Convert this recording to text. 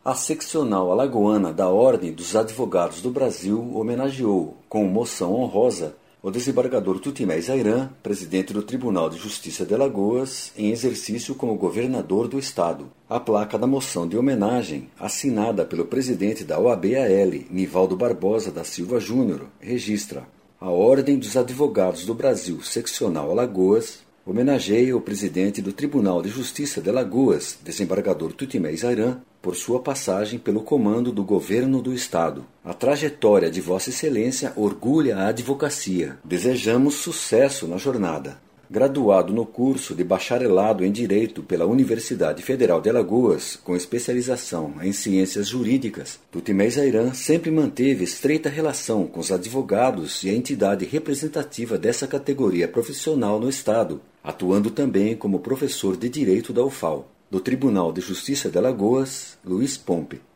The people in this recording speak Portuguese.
A seccional alagoana da Ordem dos Advogados do Brasil homenageou, com moção honrosa, o desembargador Tutimés Ayran, presidente do Tribunal de Justiça de Alagoas, em exercício como governador do estado. A placa da moção de homenagem, assinada pelo presidente da OAB-AL, Nivaldo Barbosa da Silva Júnior, registra: a Ordem dos Advogados do Brasil, seccional Alagoas, homenageia o presidente do Tribunal de Justiça de Alagoas, desembargador Tutimés Ayran, por sua passagem pelo comando do governo do estado. A trajetória de Vossa Excelência orgulha a advocacia. Desejamos sucesso na jornada. Graduado no curso de bacharelado em Direito pela Universidade Federal de Alagoas, com especialização em Ciências Jurídicas, Tutimés Ayran sempre manteve estreita relação com os advogados e a entidade representativa dessa categoria profissional no estado, atuando também como professor de Direito da UFAL. Do Tribunal de Justiça de Alagoas, Luiz Pompe.